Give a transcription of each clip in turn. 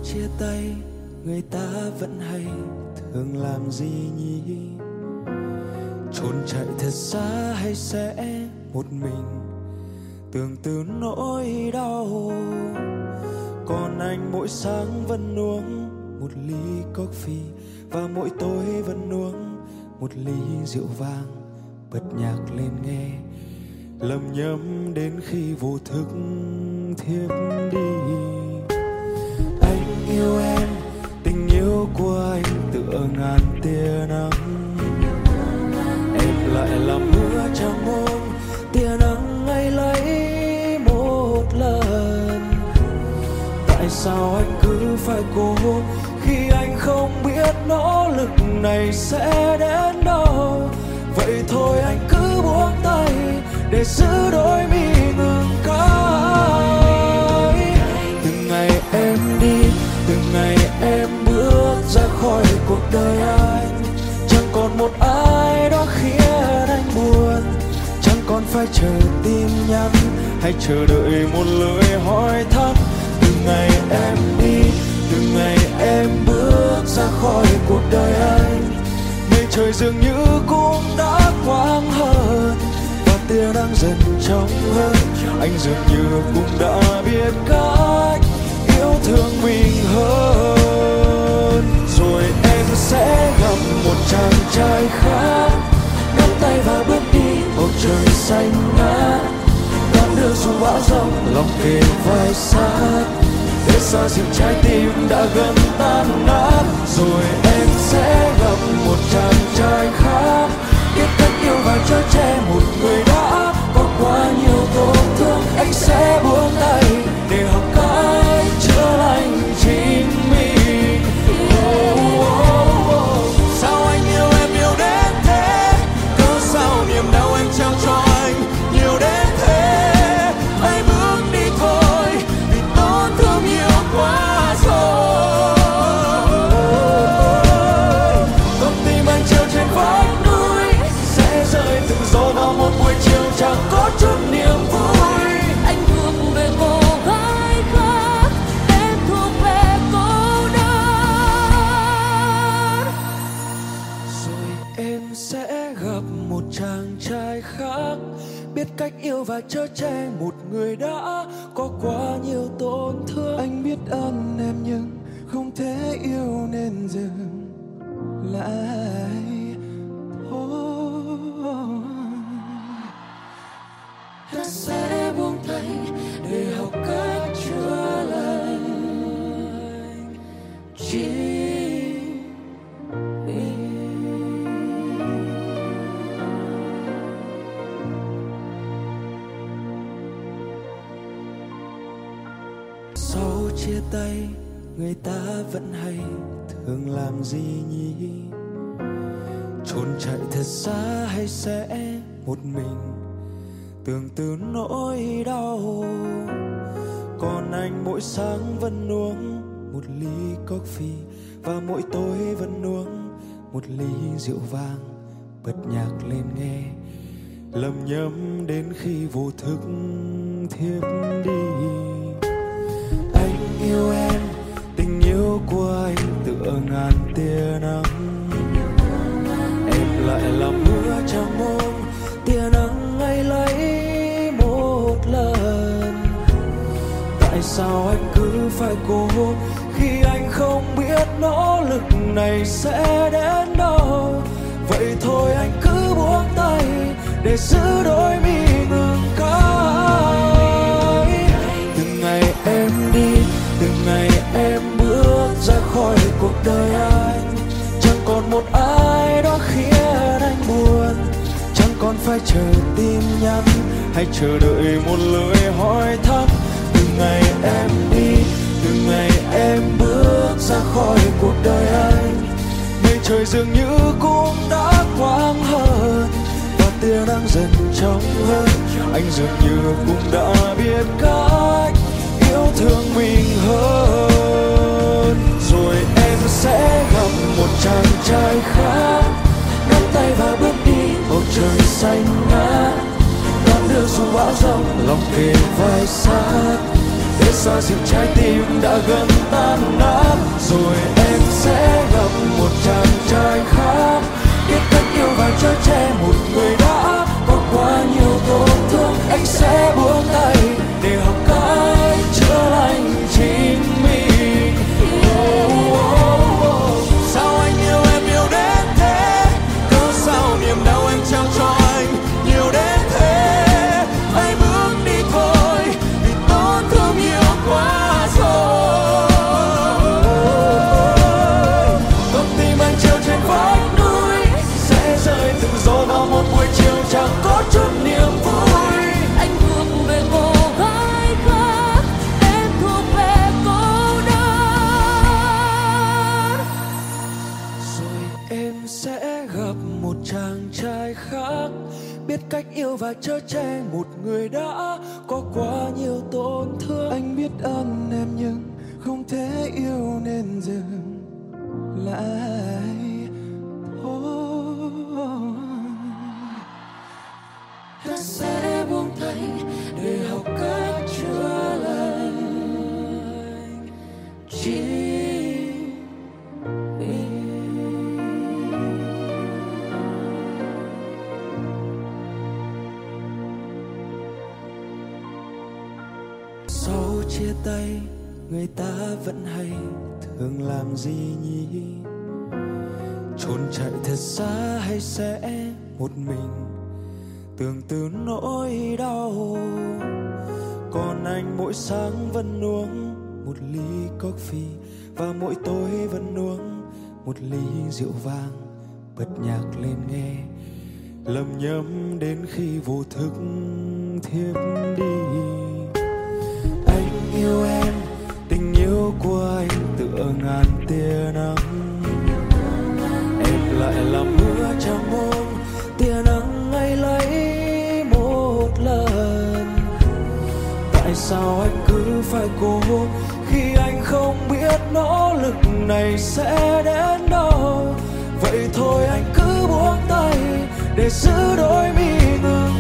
chia tay người ta vẫn hay thường làm gì nhỉ? Trốn chạy thật xa hay sẽ một mình tưởng từ nỗi đau? Còn anh mỗi sáng vẫn uống một ly coffee và mỗi tối vẫn uống một ly rượu vang, bật nhạc lên nghe lầm nhầm đến khi vô thức thiếp đi. Anh yêu em, tình yêu của anh tựa ngàn tia nắng. Em lại làm mưa trong mông, tia nắng ấy lấy một lần. Tại sao anh cứ phải cố khi anh không biết nỗ lực này sẽ đến đâu? Vậy thôi anh cứ buông tay để giữ đôi mi ngừng cay. Từng ngày em đi, từng ngày em bước ra khỏi cuộc đời anh, chẳng còn một ai đó khiến anh buồn, chẳng còn phải chờ tin nhắn hay chờ đợi một lời hỏi thăm. Từng ngày em đi, từng ngày em bước ra khỏi cuộc đời anh, mây trời dường như cũng đã quang hơn và tia nắng dần trong hơn. Anh dường như cũng đã biết cách yêu thương mình hơn. Rồi em sẽ gặp một chàng trai khác, nắm tay và bước đi bầu trời xanh ngát, đón đưa xuống bão giông lòng kề vai sát, để xa dịu trái tim đã gần tan nát. Rồi em sẽ gặp một chàng trai khác, biết cách yêu và chở che một người đã có quá nhiều tổn thương. Anh sẽ buông tay để học cách chữa lành chính mình. Sao anh yêu em nhiều đến thế? Cớ sao niềm đau em trao cho anh nhiều đến thế? Hãy bước đi thôi, vì tổn thương nhiều quá rồi. Con tim anh treo trên vách núi sẽ rơi từng gió vào một buổi chiều chẳng có chút niềm vui. Anh thuộc về cô gái khác, em thuộc về cô đơn. Rồi em sẽ gặp một chàng trai khác, biết cách yêu và chở che một người đã có quá nhiều tổn thương. Anh biết ơn em nhưng không thể yêu nên dừng lại thôi. Ta sẽ buông tay để học cách chữa lành chính mình. Sau chia tay người ta vẫn hay thường làm gì nhỉ? Trốn chạy thật xa hay sẽ một mình tưởng từ nỗi đau? Còn anh mỗi sáng vẫn uống một ly coffee và mỗi tối vẫn uống một ly rượu vang, bật nhạc lên nghe lầm nhầm đến khi vô thức thiếp đi. Anh yêu em, tình yêu của anh tựa ngàn tia nắng. Em lại làm mưa trong mông, tia nắng ấy lấy một lần. Tại sao anh cứ phải cố khi anh không biết nỗ lực này sẽ đến đâu? Vậy thôi anh cứ buông tay để giữ đôi mi ngừng cay. Từng ngày em đi, từng ngày em bước ra khỏi cuộc đời anh, chẳng còn một ai đó khiến anh buồn, chẳng còn phải chờ tin nhắn hay chờ đợi một lời hỏi thăm. Từng ngày em đi, từng ngày em bước ra khỏi cuộc đời anh, mây trời dường như cũng đã quang hơn và tia nắng dần trong hơn. Anh dường như cũng đã biết cách yêu thương mình hơn. Rồi em sẽ gặp một chàng trai khác, nắm tay và bước đi bầu trời xanh ngát, đón đưa xuống bão giông lòng kề vai sát, để xoa dịu trái tim đã gần tan nát. Rồi em sẽ gặp một chàng trai khác, biết cách yêu và chở che một người đã có quá nhiều tổn thương. Anh sẽ buông tay để học cách chữa lành chính mình. Sao anh yêu em nhiều đến thế, cớ sao niềm đau em trao cho anh nhiều đến thế. Hãy bước đi thôi vì tổn thương nhiều quá rồi. Con tim anh treo trên vách núi sẽ rơi tự do vào một buổi chiều chẳng có chút niềm vui. Anh thuộc về cô gái khác, em thuộc về cô đơn. Rồi em sẽ gặp một chàng trai khác, biết cách yêu và chở che một người đã có quá nhiều tổn thương. Anh biết ơn em nhưng không thể yêu nên dừng lại thôi. Ta sẽ buông tay để học cách chữa lành chính mình. Sau chia tay người ta vẫn hay thường làm gì nhỉ? Trốn chạy thật xa hay sẽ một mình tưởng từ nỗi đau. Còn anh mỗi sáng vẫn uống một ly coffee và mỗi tối vẫn uống một ly rượu vang, bật nhạc lên nghe lầm nhầm đến khi vô thức thiếp đi. Anh yêu em, tình yêu của anh tựa ngàn tia nắng. Em lại làm mưa trong môn tia nắng ấy lấy một lần. Tại sao anh cứ phải cố khi anh không biết nỗ lực này sẽ đến đâu? Vậy thôi anh cứ buông tay để giữ đôi mi ngừng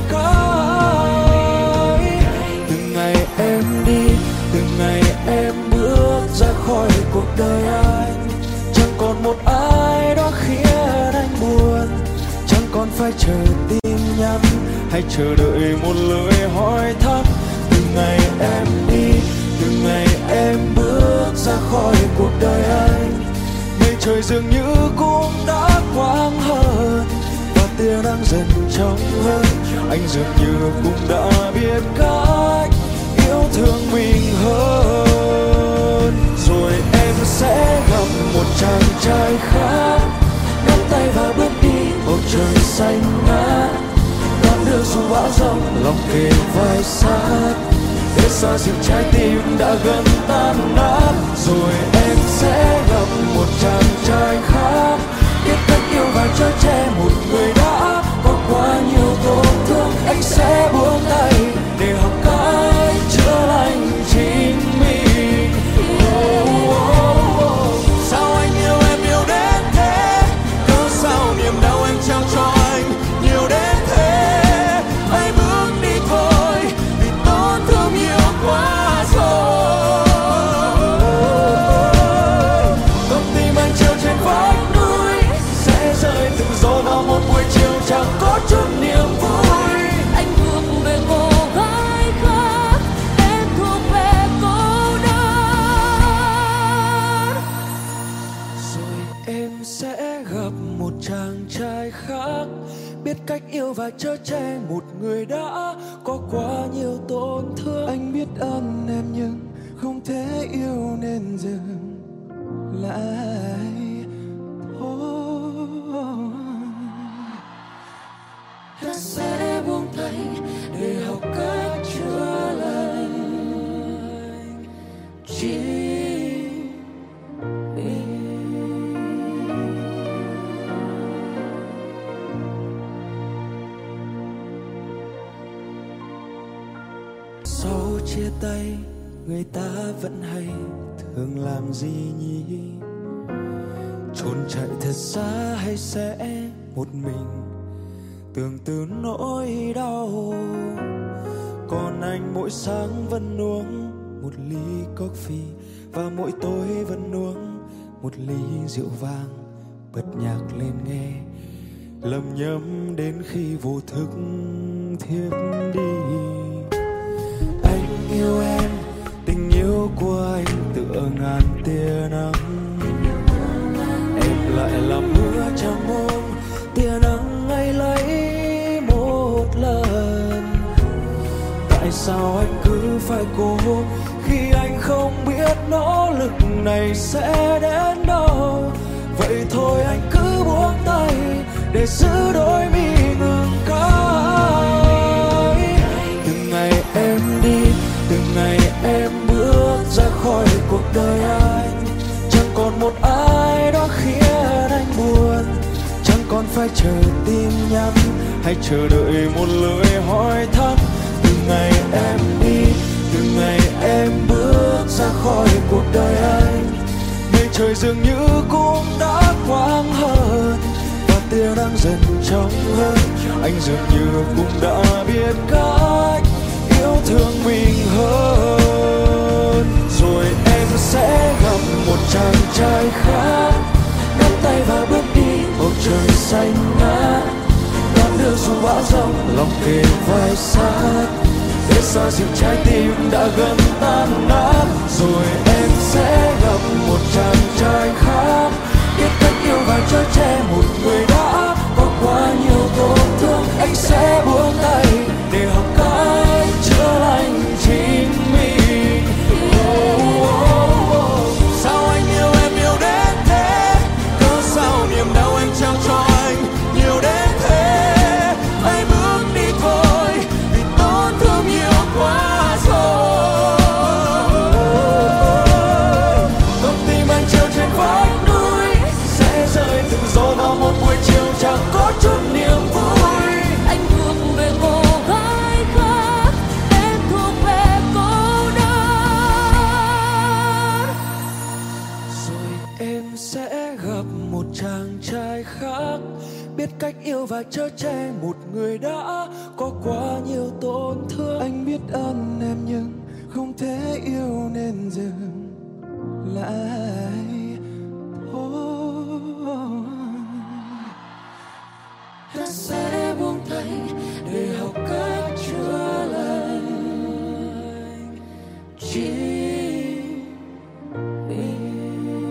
cay. Từng ngày em đi, từng ngày em bước ra khỏi cuộc đời anh, chẳng còn một ai đó khiến anh buồn, chẳng còn phải chờ tin nhắn hay chờ đợi một lời hỏi thăm. Từng ngày em đi, từng ngày em bước ra khỏi cuộc đời anh, mây trời dường như cũng đã quang hơn và tia nắng dần trong hơn. Anh dường như cũng đã biết cách yêu thương mình hơn. Rồi em sẽ gặp một chàng trai khác, nắm tay và bước đi bầu trời xanh ngát, đón đưa dù bão giông lòng kề vai sát để xoa dịu trái tim đã gần tan nát. Rồi em sẽ gặp một chàng trai khác, biết cách yêu và chở che một người đã có quá nhiều tổn thương. Anh sẽ buông tay để học cách chữa lành chính mình. Sao anh yêu em nhiều đến thế, cớ sao niềm đau em trao cho anh nhiều đến thế. Hãy bước đi thôi vì tổn thương nhiều quá rồi. Con tim anh treo trên vách núi sẽ rơi tự do vào một buổi chiều chẳng có chút niềm vui. Anh thuộc về cô gái khác, em thuộc về cô đơn. Rồi em sẽ gặp một chàng trai khác, biết cách yêu và chở che một người đã có quá nhiều tổn thương. Anh biết ơn em nhưng không thể yêu nên dừng lại thôi. Ta sẽ buông tay để học cách chữa lành chính mình. Sau chia tay người ta vẫn hay thường làm gì nhỉ? Trốn chạy thật xa hay sẽ một mình tưởng từ nỗi đau. Còn anh mỗi sáng vẫn uống một một ly coffee và mỗi tối vẫn uống một ly rượu vang, bật nhạc lên nghe lầm nhầm đến khi vô thức thiếp đi. Anh yêu em, tình yêu của anh tựa ngàn tia nắng, em lại làm mưa trong mông tia nắng ấy lấy một lần. Tại sao anh cứ phải cố khi anh không biết nỗ lực này sẽ đến đâu? Vậy thôi anh cứ buông tay để giữ đôi mi ngừng cay. Từng ngày em đi, từng ngày em bước ra khỏi cuộc đời anh, chẳng còn một ai đó khiến anh buồn, chẳng còn phải chờ tin nhắn hay chờ đợi một lời hỏi thăm. Từng ngày em đi, từng ngày em bước ra khỏi cuộc đời anh, mây trời dường như cũng đã quang hơn và tia nắng dần trong hơn. Anh dường như cũng đã biết cách yêu thương mình hơn. Rồi em sẽ gặp một chàng trai khác, nắm tay và bước đi bầu trời xanh ngát, đón đưa xuống bão giông lòng kề vai sát, để xoa dịu trái tim đã gần tan nát. Rồi em sẽ gặp một chàng trai khác, biết cách yêu và chở che một người đã có quá nhiều tổn thương. Anh sẽ buông tay để học cách chữa lành chính mình. Sao anh yêu em nhiều đến thế? Cớ sao niềm đau anh trao cho anh nhiều đến thế? Hãy bước đi thôi, vì tổn thương nhiều quá rồi. Con tim anh treo trên vách núi sẽ rơi từng gió vào một buổi chiều chẳng có chút niềm vui. Anh thuộc về cô gái khác, em thuộc về cô đơn. Rồi em sẽ gặp một chàng trai khác, biết cách yêu và chở che một người đã có quá nhiều tổn thương. Anh biết ơn em nhưng không thể yêu nên dừng lại thôi. Ta sẽ buông tay để học cách chữa lành chính mình.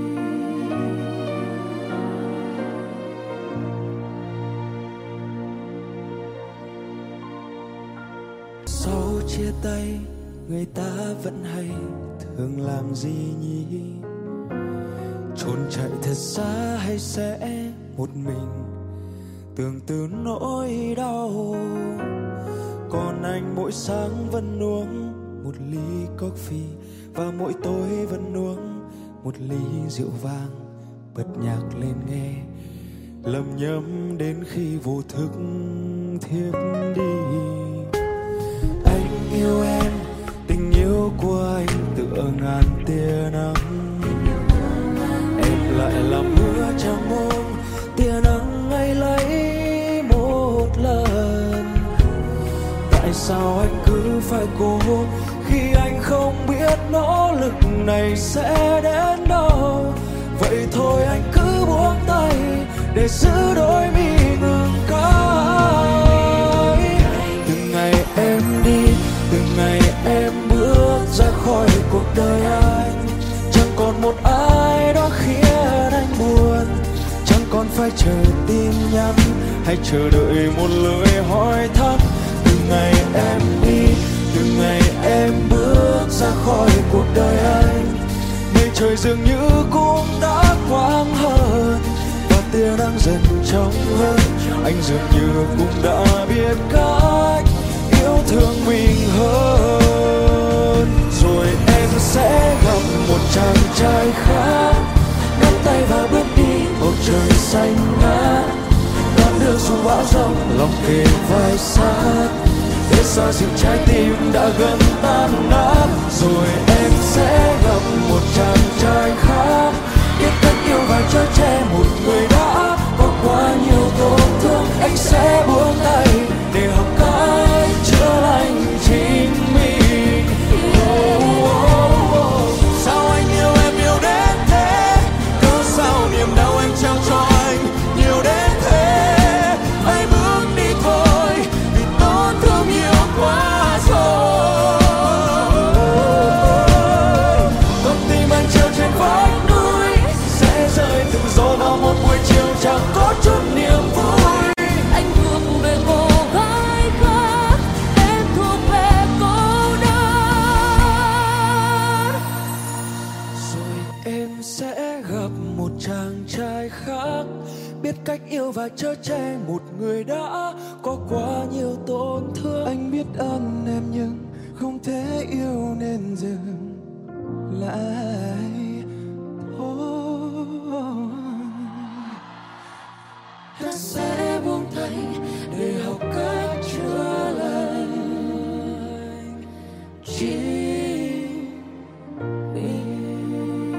Sau chia tay người ta vẫn hay thường làm gì nhỉ? Trốn chạy thật xa hay sẽ một mình tưởng từ nỗi đau? Còn anh mỗi sáng vẫn uống một ly coffee và mỗi tối vẫn uống một ly rượu vang, bật nhạc lên nghe lầm nhầm đến khi vô thức thiếp đi. Anh yêu em, tình yêu của anh tựa ngàn tia nắng, em lại làm mưa trong mông tia nắng ấy lấy một lần. Tại sao anh cứ phải cố khi anh không biết nỗ lực này sẽ đến đâu? Vậy thôi anh cứ buông tay để giữ đôi mi ngừng cay. Từng ngày em đi, từng ngày em bước ra khỏi cuộc đời anh, chẳng còn một ai đó khiến anh buồn, chẳng còn phải chờ tin nhắn hay chờ đợi một lời hỏi thăm. Từng ngày em đi, từng ngày em bước ra khỏi cuộc đời anh, mây trời dường như cũng đã quang hơn và tia nắng dần trong hơn. Anh dường như cũng đã biết cách yêu thương mình hơn. Rồi em sẽ gặp một chàng trai khác, nắm tay và bước đi bầu trời xanh ngát, đón đưa xuống bão giông lòng kề vai sát, để xoa dịu trái tim đã gần tan nát. Rồi em sẽ gặp một chàng trai khác, biết cách yêu và chở che một người đã có quá nhiều tổn thương. Anh sẽ buông tay để học cách chữa lành chính mình. em sẽ gặp một chàng trai khác, biết cách yêu và chở che một người đã có quá nhiều tổn thương. Anh biết ơn em nhưng không thể yêu nên dừng lại thôi. Ta sẽ buông tay để học cách chữa lành chính mình.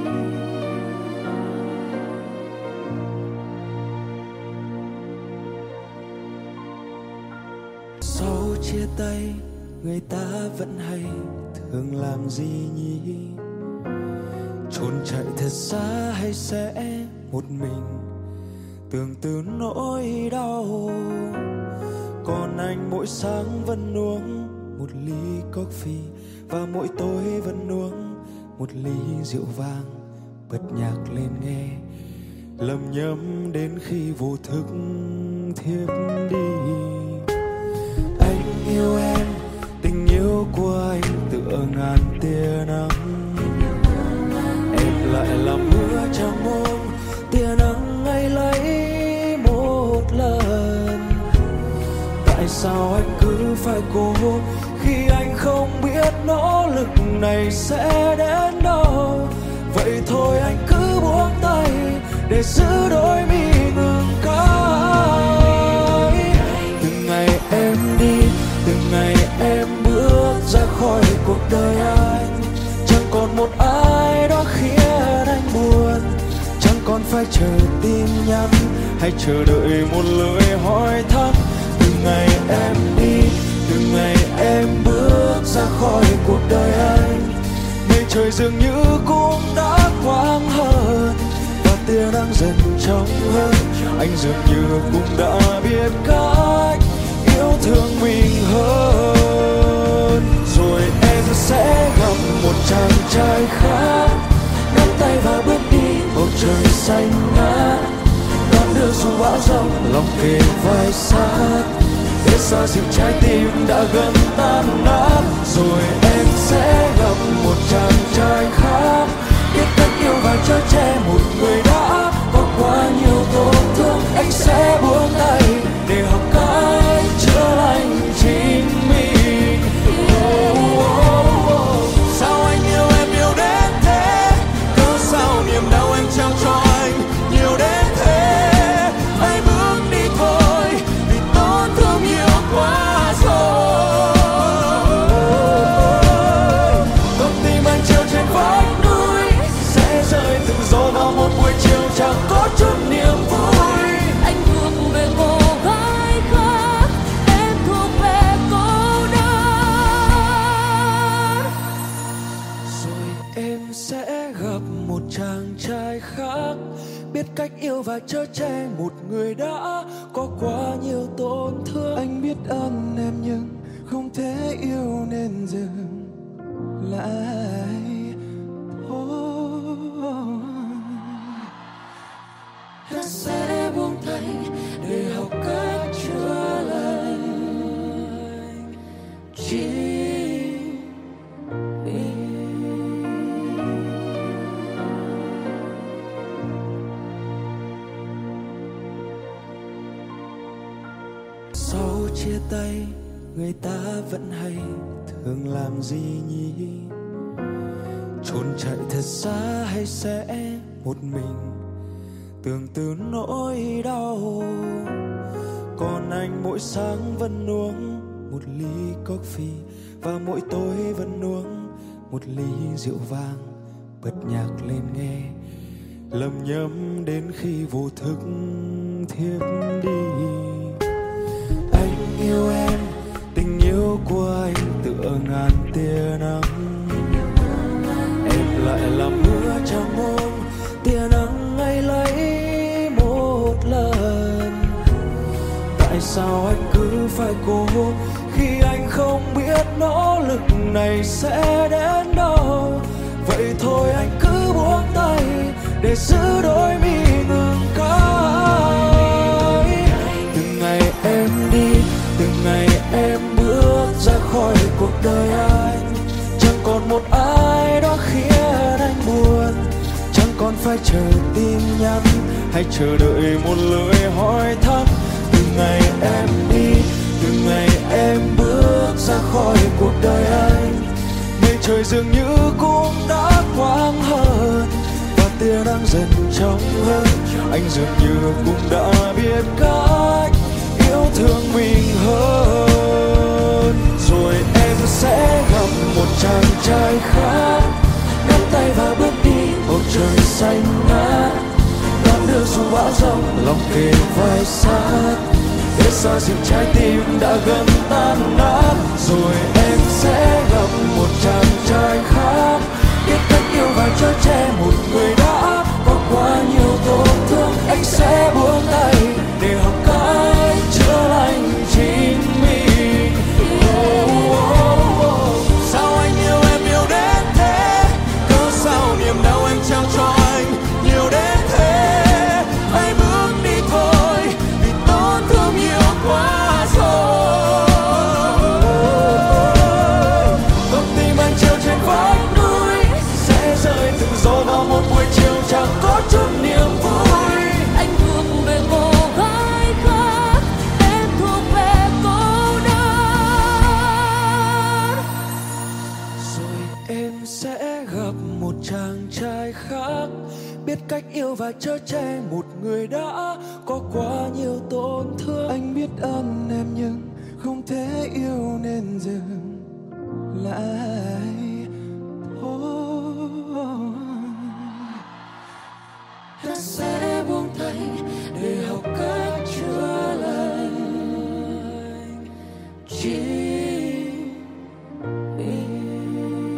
Sau chia tay người ta vẫn hay thường làm gì nhỉ? Trốn chạy thật xa hay sẽ một mình tưởng từ nỗi đau? Còn anh mỗi sáng vẫn uống một ly coffee và mỗi tối vẫn uống một ly rượu vang, bật nhạc lên nghe lầm nhầm đến khi vô thức thiếp đi. Anh yêu em, tình yêu của anh tựa ngàn tia nắng, em lại làm mưa trong mông tia nắng ấy lấy một lần. Tại sao anh cứ phải cố khi anh không biết nỗ lực này sẽ đến đâu? Vậy thôi anh cứ buông tay để giữ đôi mi ngừng cay. Từng ngày em đi, từng ngày em bước ra khỏi cuộc đời anh, chẳng còn một ai đó khiến anh buồn, chẳng còn phải chờ tin nhắn hay chờ đợi một lời hỏi thăm. Từng ngày em đi, từng ngày em bước ra khỏi cuộc đời anh, mây trời dường như cũng đã quang hơn và tia nắng dần trong hơn. Anh dường như cũng đã biết cách yêu thương mình hơn. Rồi em sẽ gặp một chàng trai khác, nắm tay và bước đi bầu trời xanh ngát, đón đưa dù bão giông lòng kề vai sát, để xa dịu trái tim đã gần tan nát. Rồi em sẽ gặp một chàng trai khác, biết cách yêu và chở che một người đã có quá nhiều tổn thương. Anh sẽ buông tay để học cách chữa lành chính mình. Sao anh yêu em nhiều đến thế? Cớ sao niềm đau anh trao cho anh nhiều đến thế? Hãy bước đi thôi, vì tổn thương nhiều quá rồi. Con tim anh treo trên vách núi sẽ rơi từng gió vào một buổi chiều chẳng có chút niềm vui. Anh thuộc về cô gái khác, em thuộc về cô đơn. Rồi em sẽ gặp một chàng trai khác, biết cách yêu và chở che một người đã có quá nhiều tổn thương. Anh biết ơn em nhưng không thể yêu nên dừng lại thôi. Ta sẽ buông tay để học cách chữa lành chính mình. Sau chia tay người ta vẫn hay thường làm gì nhỉ? Trốn chạy thật xa hay sẽ một mình tưởng từ nỗi đau? Còn anh mỗi sáng vẫn uống một ly coffee và mỗi tối vẫn uống một ly rượu vang, bật nhạc lên nghe lầm nhầm đến khi vô thức thiếp đi. Anh yêu em, tình yêu của anh tựa ngàn tia nắng, em lại làm mưa trong mông tia nắng ấy lấy một lần. Tại sao anh cứ phải cố khi anh không biết nỗ lực này sẽ đến đâu? Vậy thôi anh cứ buông tay để giữ đôi mi ngừng cay. Từng ngày em đi, từng ngày em bước ra khỏi cuộc đời anh, chẳng còn một ai đó khiến anh buồn, phải chờ tin nhắn hay chờ đợi một lời hỏi thăm. Từ ngày em đi, từ ngày em bước ra khỏi cuộc đời anh, mây trời dường như cũng đã quang hơn và tia nắng dần trong hơn. Anh dường như cũng đã biết cách yêu thương mình hơn. Rồi em sẽ gặp một chàng trai khác, nắm tay và bước đi bầu trời xanh ngát, đón đưa dù bão giông lòng kề vai sát, để xoa dịu trái tim đã gần tan nát. Rồi em sẽ gặp một chàng trai khác, biết cách yêu và chở che một người đã có quá nhiều tổn thương. Anh sẽ buông tay để học cách chữa lành chính mình. Sao anh yêu em nhiều đến thế, cớ sao niềm đau anh trao cho anh nhiều đến thế. Hãy bước đi thôi, vì tổn thương nhiều quá rồi. Con tim anh treo trên vách núi sẽ rơi từng gió vào một buổi chiều chẳng có chút niềm vui. Anh thuộc về cô gái khác, em thuộc về cô đơn. Rồi em sẽ gặp một chàng trai khác, biết cách yêu và chở che một người đã có quá nhiều tổn thương. Anh biết ơn em nhưng không thể yêu nên dừng lại thôi. Ta sẽ buông tay để học cách chữa lành chính mình.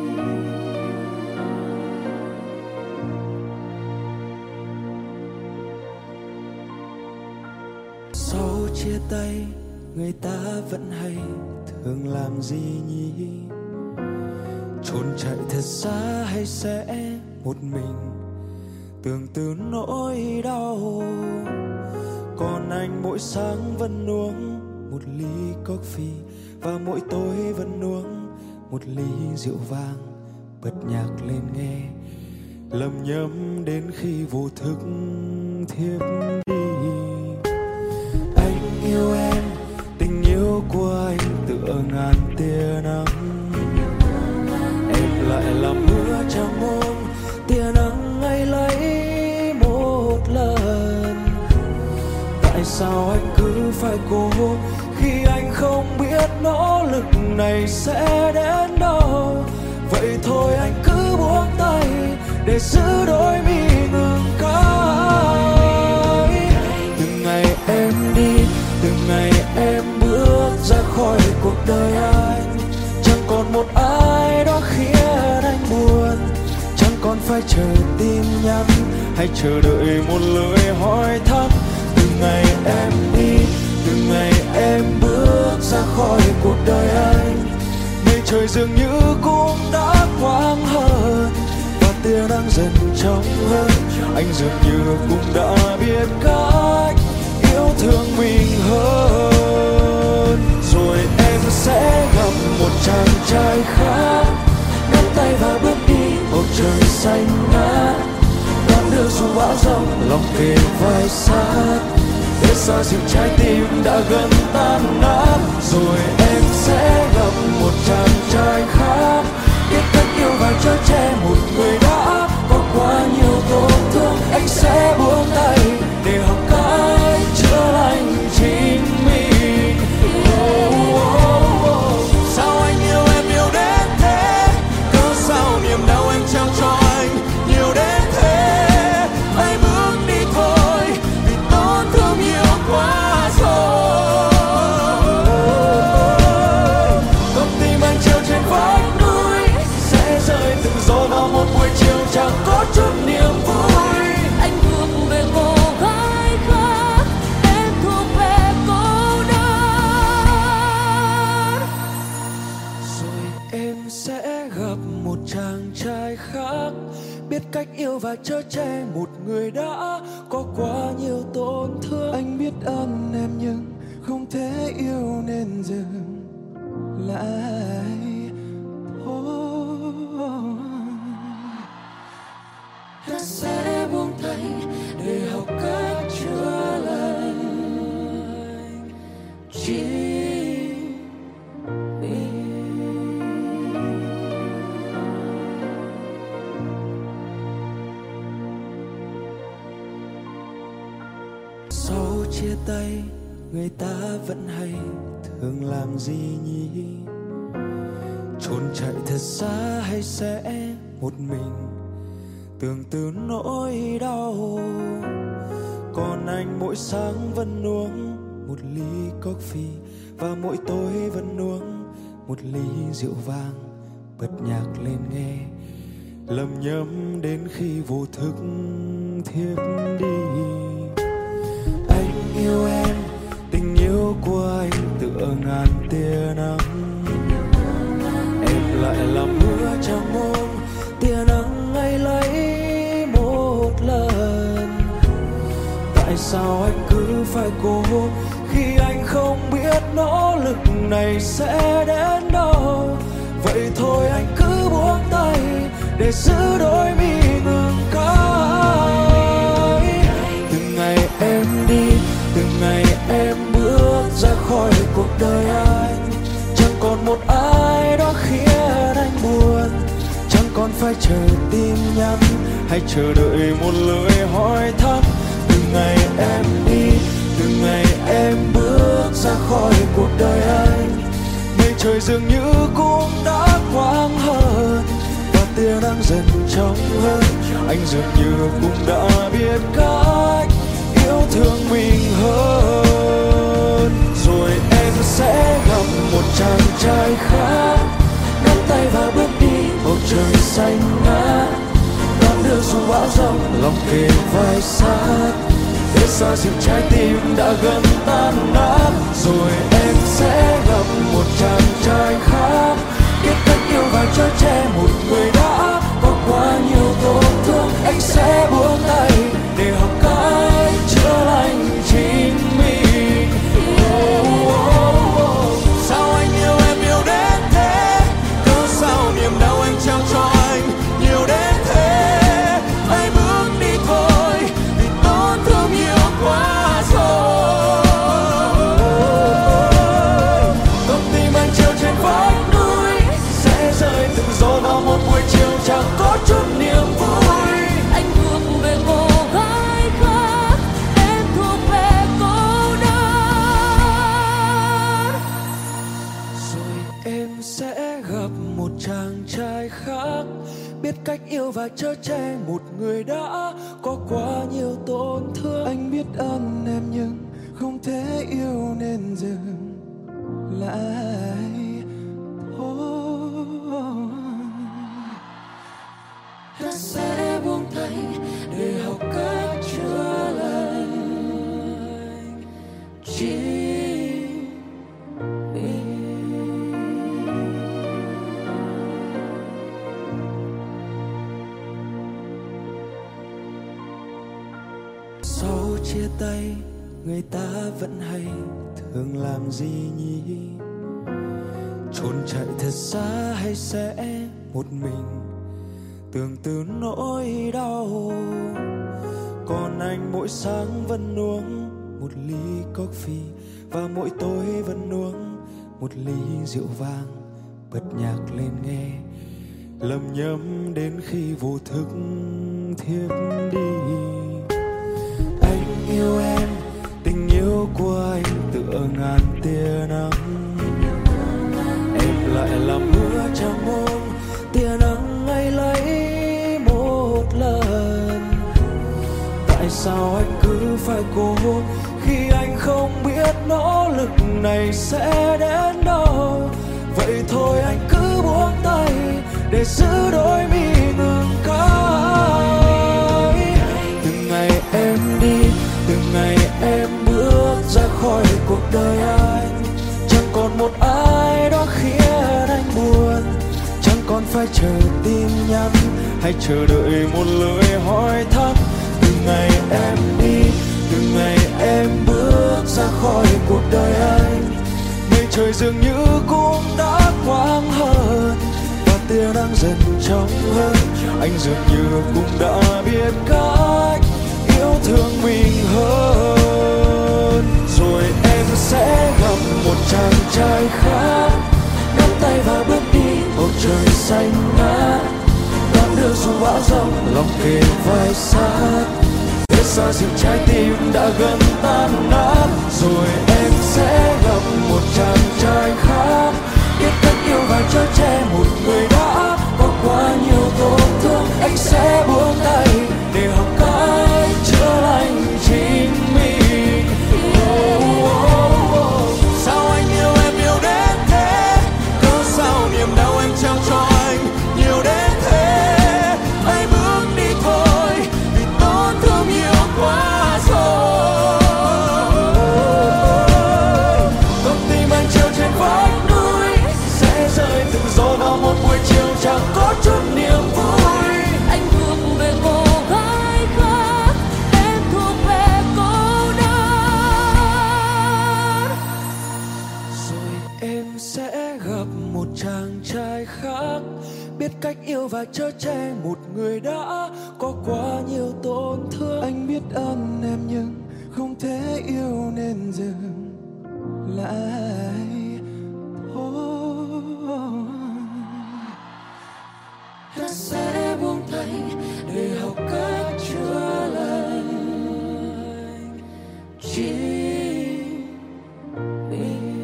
Sau chia tay người ta vẫn hay thường làm gì nhỉ? Trốn chạy thật xa hay sẽ một mình tưởng từ nỗi đau? Còn anh mỗi sáng vẫn uống một ly coffee và mỗi tối vẫn uống một ly rượu vang, bật nhạc lên nghe lầm nhầm đến khi vô thức thiếp đi. Anh yêu em, tình yêu của anh tựa ngàn tia nắng, em lại làm mưa trong mông tia nắng ấy lấy một lần. Tại sao anh cứ phải cố khi anh không biết nỗ lực này sẽ đến đâu? Vậy thôi anh cứ buông tay để giữ đôi mi ngừng cay. Từng ngày em đi, từng ngày em bước ra khỏi cuộc đời anh, chẳng còn một ai đó khiến anh buồn, chẳng còn phải chờ tin nhắn hay chờ đợi một lời hỏi thăm. Từng ngày em đi, từng ngày em bước ra khỏi cuộc đời anh, mây trời dường như cũng đã quang hơn và tia nắng dần trong hơn. Anh dường như cũng đã biết cách yêu thương mình hơn. Rồi em sẽ gặp một chàng trai khác, nắm tay và bước đi bầu trời xanh ngát, đón đưa dù bão giông lòng kề vai sát, để xoa dịu trái tim đã gần tan nát. Rồi em sẽ gặp một chàng trai khác, biết cách yêu và chở che một người đã có quá nhiều tổn thương. Anh sẽ buông tay để học cách chữa lành chính mình. Sao anh yêu em nhiều đến thế, cớ sao niềm đau anh trao cho anh nhiều đến thế. Hãy bước đi thôi, vì tổn thương nhiều quá rồi. Con tim anh treo trên vách núi sẽ rơi từng gió vào một buổi chiều chẳng có chút niềm vui. Anh thuộc về cô gái khác, em thuộc về cô đơn. Rồi em sẽ gặp một chàng trai khác, biết cách yêu và chở che một người đã có quá nhiều tổn thương. Anh biết ơn em nhưng không thể yêu nên dừng lại thôi. Ta sẽ buông tay để học cách chữa lành chính mình. Sau chia tay người ta vẫn hay thường làm gì nhỉ? Trốn chạy thật xa hay sẽ một mình tưởng từ nỗi đau? Còn anh mỗi sáng vẫn uống một ly coffee và mỗi tối vẫn uống một ly rượu vang, bật nhạc lên nghe lầm nhầm đến khi vô thức thiếp đi. Anh yêu em, tình yêu của anh tựa ngàn tia nắng, em lại làm mưa trong môn tia nắng ấy lấy một lần. Tại sao anh cứ phải cố khi anh không biết nỗ lực này sẽ đến đâu? Vậy thôi anh cứ buông tay để giữ đôi mi ngừng cay. Từng ngày em đi, từng ngày em bước ra khỏi cuộc đời anh, chẳng còn một ai đó khiến anh buồn, chẳng còn phải chờ tin nhắn hay chờ đợi một lời hỏi thăm. Từng ngày em đi, từng ngày em bước ra khỏi cuộc đời anh, mây trời dường như cũng đã quang hơn và tia nắng dần trong hơn. Anh dường như cũng đã biết cách yêu thương mình hơn. Rồi em sẽ gặp một chàng trai khác, nắm tay và bước đi bầu trời xanh ngát, đoạn đường dù bão giông lòng kề vai sát, để xa dịu trái tim đã gần tan nát. Rồi em sẽ gặp một chàng trai khác, biết cách yêu và chở che một người đã có quá nhiều tổn thương. Anh sẽ buông tay để học cách chữa lành chính mình. Sao anh yêu em nhiều đến thế? Cớ sao niềm đau anh trao cho anh nhiều đến thế? Hãy bước đi thôi, vì tổn thương nhiều quá rồi. Con tim anh treo trên vách núi sẽ rơi từng giọt vào một buổi chiều chẳng có chút niềm vui. Anh thuộc về cô gái khác, em thuộc về cô đơn. Rồi em sẽ gặp một chàng trai khác, biết cách yêu và chở che một người đã có quá nhiều tổn thương. Anh biết ơn em nhưng không thể yêu nên dừng lại thôi. Ta sẽ buông tay để học cách chữa lành chính mình. Sau chia tay người ta vẫn hay thường làm gì nhỉ? Trốn chạy thật xa hay sẽ một mình tưởng từ nỗi đau? Còn anh mỗi sáng vẫn uống một ly coffee và mỗi tối vẫn uống một ly rượu vang, bật nhạc lên nghe lầm nhầm đến khi vô thức thiếp đi. Anh yêu em, tình yêu của anh tựa ngàn tia nắng, em lại làm mưa trong môn tia nắng ấy lấy một lần. Tại sao anh cứ phải cố khi anh không biết nỗ lực này sẽ đến đâu? Vậy thôi anh cứ buông tay để giữ đôi mi ngừng cay. Từng ngày em đi, từng ngày em bước ra khỏi cuộc đời anh, chẳng còn một ai đó khiến anh buồn, chẳng còn phải chờ tin nhắn hay chờ đợi một lời hỏi thăm. Từng ngày em đi, từng ngày em bước ra khỏi cuộc đời anh, mây trời dường như cũng đã quang hơn và tia nắng dần trong hơn. Anh dường như cũng đã biết cách thương mình hơn. Rồi em sẽ gặp một chàng trai khác, nắm tay và bước đi bầu trời xanh ngát, đón đưa xuống bão giông lòng kề vai sát, để xa dịu trái tim đã gần tan nát. Rồi em sẽ gặp một chàng trai khác, biết cách yêu và chở che một người đã có quá nhiều tổn thương. Anh sẽ buông tay để học cách chữa lành chính mình. Sao anh yêu em nhiều đến thế, cớ sao niềm đau em trao cho anh nhiều đến thế. Hãy bước đi thôi, vì tổn thương nhiều quá rồi. Con tim anh treo trên vách núi sẽ rơi từng gió vào một buổi chiều chẳng có chút niềm vui. Anh thuộc về cô gái khác, em thuộc về cô đơn. Rồi em sẽ gặp một chàng trai khác, biết cách yêu và chở che một người đã có quá nhiều tổn thương. Anh biết ơn em nhưng không thể yêu nên dừng lại thôi. Ta sẽ buông tay để học cách chữa lành chính mình.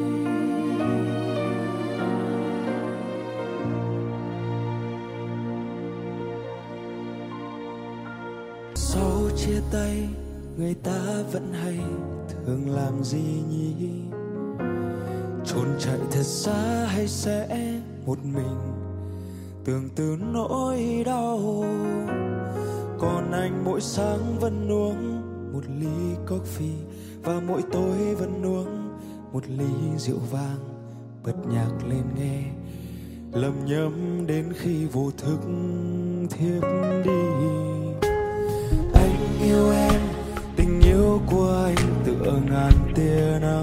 Sau chia tay người ta vẫn hay thường làm gì nhỉ? Trốn chạy thật xa hay sẽ một mình tưởng từ nỗi đau? Còn anh mỗi sáng vẫn uống một ly coffee, và mỗi tối vẫn uống một ly rượu vang, bật nhạc lên nghe lầm nhầm đến khi vô thức thiếp đi. Anh yêu em, tình yêu của anh tựa ngàn tia nắng,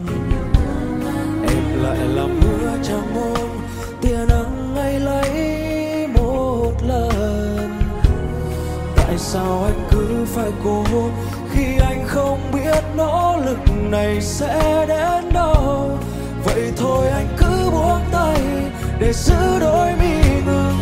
em lại làm mưa trong môn tia nắng ngày lấy một lần. Tại sao anh cứ phải cố khi anh không biết nỗ lực này sẽ đến đâu? Vậy thôi anh cứ buông tay để giữ đôi mi ngừng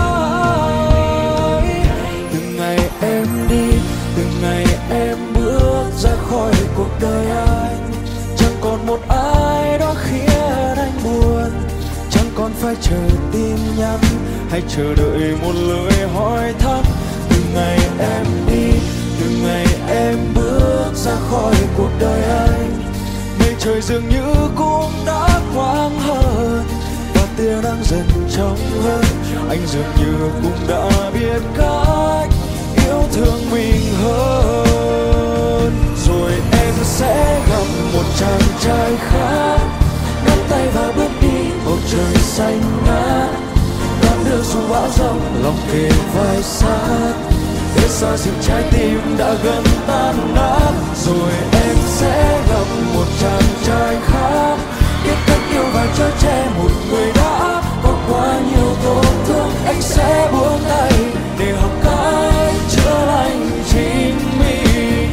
cay. Từng ngày em đi, từng ngày em bước ra khỏi cuộc đời anh, chẳng còn một ai đó khiến anh buồn, chẳng còn phải chờ tin nhắn hay chờ đợi một lời hỏi thăm. Từng ngày em đi, từng ngày em bước ra khỏi cuộc đời anh, mây trời dường như cũng đã quang hơn và tia nắng dần trong hơn. Anh dường như cũng đã biết cách yêu thương mình hơn. Rồi em sẽ gặp một chàng trai khác, nắm tay và bước đi bầu trời xanh ngát, đón đưa xuống bão giông lòng kề vai sát, để xa dịu trái tim đã gần tan nát. Rồi em sẽ gặp một chàng trai khác, biết cách yêu và chở che một người đã có quá nhiều tổn thương. Anh sẽ buông tay để học cách chữa lành chính mình.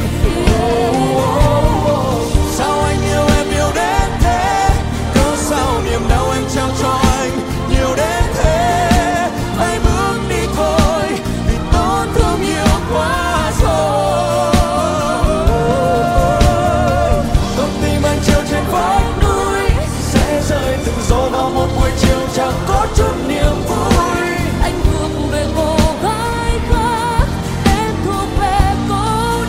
Sao anh yêu em nhiều đến thế, cớ sao niềm đau em trao cho anh nhiều đến thế. Hãy bước đi thôi, vì tổn thương nhiều quá rồi. Con tim anh treo trên vách núi sẽ rơi từng gió vào một buổi chiều chẳng có chút niềm vui. Anh thuộc về cô gái khác, em thuộc về cô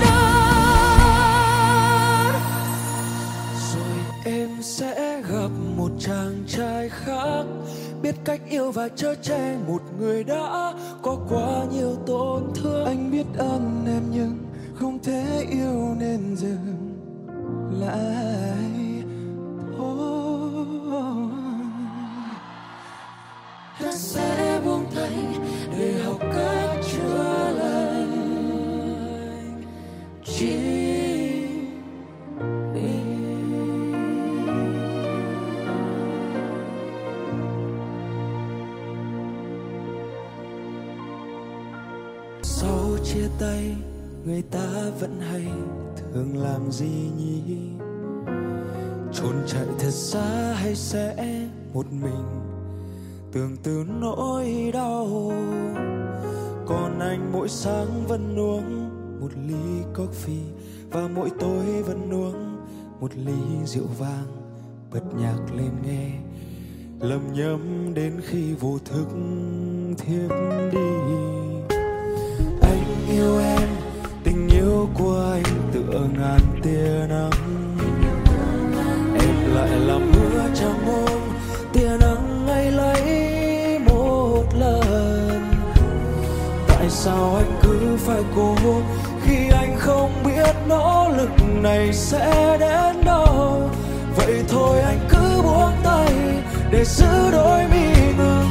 đơn. Rồi em sẽ gặp một chàng trai khác, biết cách yêu và chở che một người đã có quá nhiều tổn thương. Anh biết ơn em nhưng không thể yêu nên dừng lại thôi. Ta sẽ buông tay để học cách chữa lành chính mình. Sau chia tay người ta vẫn hay thường làm gì nhỉ? Trốn chạy thật xa hay sẽ một mình tưởng từ nỗi đau? Còn anh mỗi sáng vẫn uống một ly coffee và mỗi tối vẫn uống một ly rượu vang, bật nhạc lên nghe lầm nhầm đến khi vô thức thiếp đi. Anh yêu em, tình yêu của anh tựa ngàn tia nắng, em lại làm mưa trong mông tia nắng ấy lấy một lần. Tại sao anh cứ phải cố khi anh không biết nỗ lực này sẽ đến đâu? Vậy thôi anh cứ buông tay để giữ đôi mi ngừng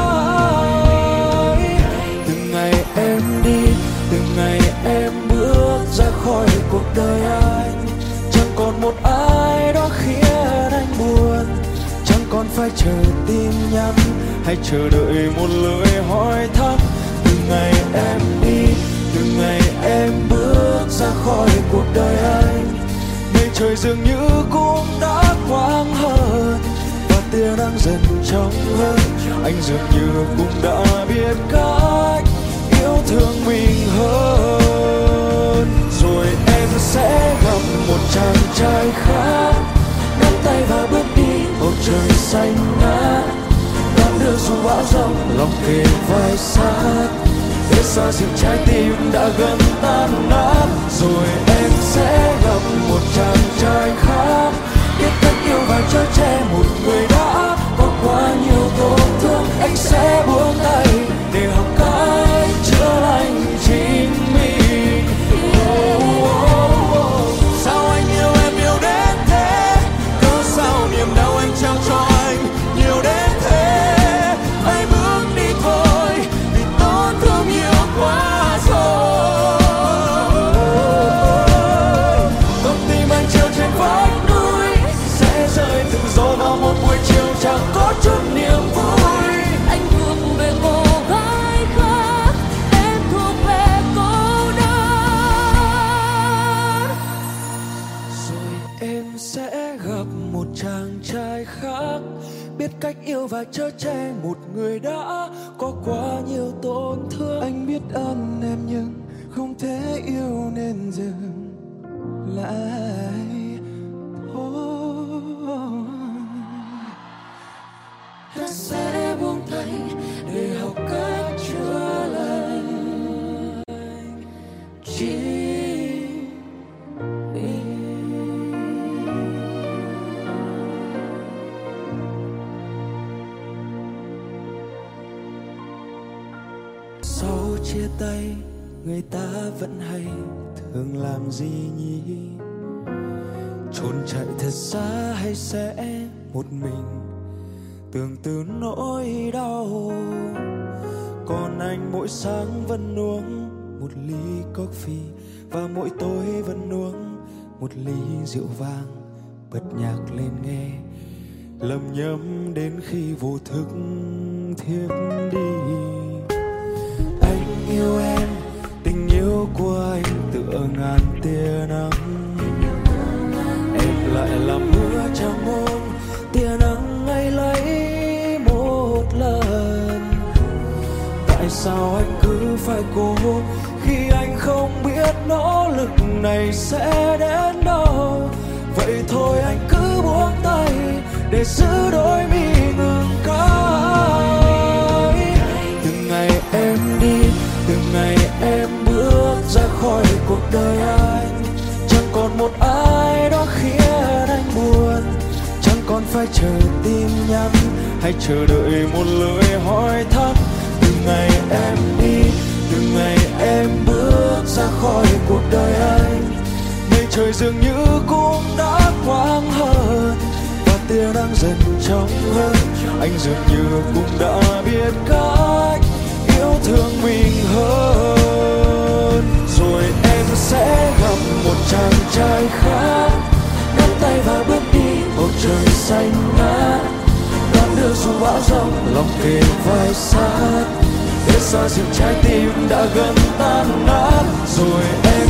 cay. Từng ngày em đi, từng ngày em bước ra khỏi cuộc đời anh, chẳng còn một ai đó khiến anh buồn, chẳng còn phải chờ tin nhắn hay chờ đợi một lời hỏi thăm. Từng ngày em đi, từng ngày em bước ra khỏi cuộc đời anh, ngày trời dường như cũng đã quang hơn và tia nắng dần trong hơn. Anh dường như cũng đã biết cách yêu thương mình hơn. Rồi em sẽ gặp một chàng trai khác, nắm tay và bước đi bầu trời xanh ngát, đoạn đường dù bão giông lòng kề vai sát, để xoa dịu trái tim đã gần tan nát. Rồi em sẽ gặp một chàng trai khác, biết cách yêu và chở che một người đã có quá nhiều tổn thương. Anh sẽ buông tay để học cách chữa lành chính mình. Sao anh yêu em nhiều đến thế? Cớ sao niềm đau anh trao cho anh nhiều đến thế? Hãy bước đi thôi, vì tổn thương nhiều quá rồi. Con tim anh treo trên vách núi sẽ rơi từng gió vào một buổi chiều chẳng có chút niềm vui. Anh thuộc về cô gái khác, em thuộc về cô đơn. Rồi em sẽ gặp một chàng trai khác, biết cách yêu và chở che một người đã có quá nhiều tổn thương. Anh biết ơn em nhưng không thể yêu nên dừng lại thôi. Ta sẽ buông tay để học cách chữa lành chính mình. Sau chia tay người ta vẫn hay thường làm gì nhỉ? Trốn chạy thật xa hay sẽ một mình tưởng từ nỗi đau? Còn anh mỗi sáng vẫn uống một ly coffee và mỗi tối vẫn uống một ly rượu vang, bật nhạc lên nghe lầm nhầm đến khi vô thức thiếp đi. Anh yêu em, tình yêu của anh tựa ngàn tia nắng, em lại làm mưa trong mông tia nắng ấy lấy một lần. Tại sao anh cứ phải cố khi anh không biết nỗ lực này sẽ đến đâu? Vậy thôi anh cứ buông tay để giữ đôi mi ngừng cay. Từng ngày em đi, từng ngày em bước ra khỏi cuộc đời anh, chẳng còn một ai đó khiến anh buồn, chẳng còn phải chờ tin nhắn hay chờ đợi một lời hỏi thăm. Từng ngày em đi, từng ngày em bước ra khỏi cuộc đời anh, ngày trời dường như cũng đã quang hơn và tia nắng dần trong hơn. Anh dường như cũng đã biết cách yêu thương mình hơn. Rồi em sẽ gặp một chàng trai khác, nắm tay và bước đi bầu trời xanh ngát, đoạn đường dù bão giông lòng kề vai sát, để xoa dịu trái tim đã gần tan nát. Rồi em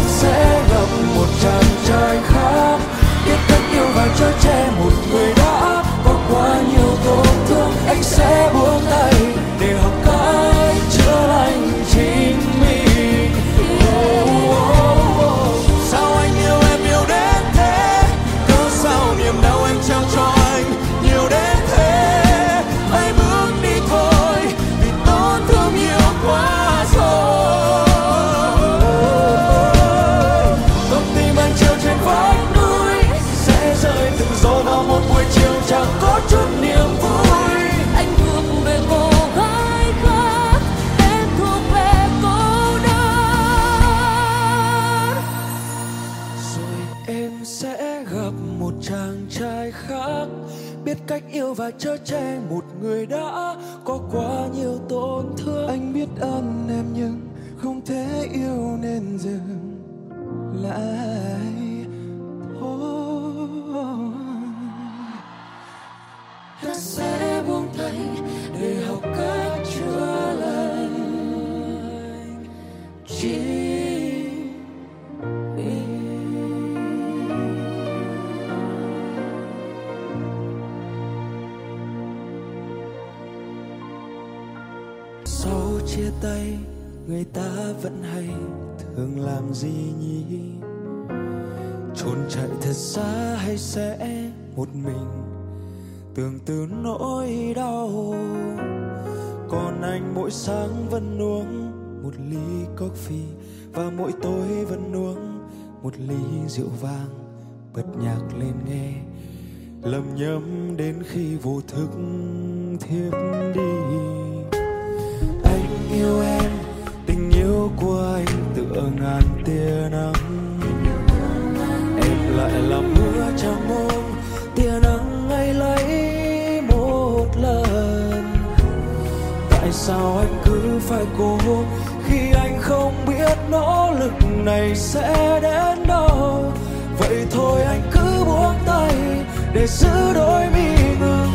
cách yêu và chở che một người đã có quá nhiều tổn thương. Anh biết ơn em nhưng không thể yêu nên dừng lại thôi. Ta sẽ buông tay để học cách chữa lành chỉ vì sau chia tay người ta vẫn hay thường làm gì nhỉ? Trốn chạy thật xa hay sẽ một mình tưởng từ nỗi đau? Còn anh mỗi sáng vẫn uống một ly coffee và mỗi tối vẫn uống một ly rượu vang, bật nhạc lên nghe lầm nhầm đến khi vô thức thiếp đi. Anh yêu em, tình yêu của anh tựa ngàn tia nắng, em lại làm mưa trong mông tia nắng ấy lấy một lần. Tại sao anh cứ phải cố khi anh không biết nỗ lực này sẽ đến đâu? Vậy thôi anh cứ buông tay để giữ đôi mi ngừng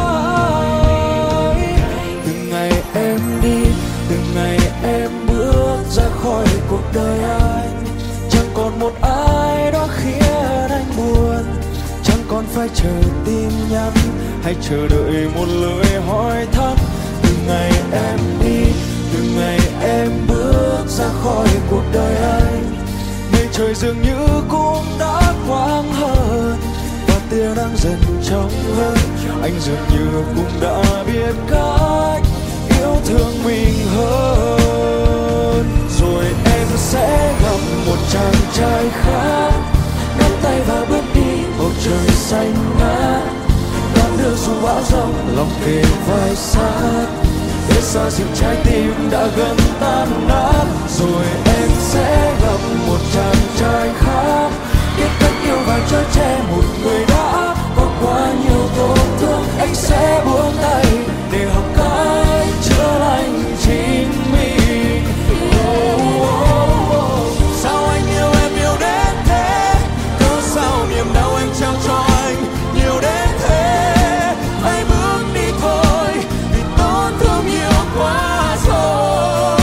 cay. Từng ngày em đi, từng ngày em bước ra khỏi cuộc đời anh, chẳng còn một ai đó khiến anh buồn, chẳng còn phải chờ tin nhắn hay chờ đợi một lời hỏi thăm. Từng ngày em đi, từng ngày em bước ra khỏi cuộc đời anh, ngày trời dường như cũng đã quang hơn và tia nắng dần trong hơn. Anh dường như cũng đã biết cách yêu thương mình hơn. Rồi em sẽ gặp một chàng trai khác, nắm tay và bước đi bầu trời xanh ngát, đón đưa dù bão giông lòng kề vai sát, để xa dịu trái tim đã gần tan nát. Rồi em sẽ gặp một chàng trai khác, biết cách yêu và chở che một người đã có quá nhiều tổn thương. Anh sẽ buông tay để học cách chữa lành chính mình. Sao anh yêu em nhiều đến thế? Cớ sao niềm đau em trao cho anh nhiều đến thế? Hãy bước đi thôi, vì tổn thương nhiều quá rồi.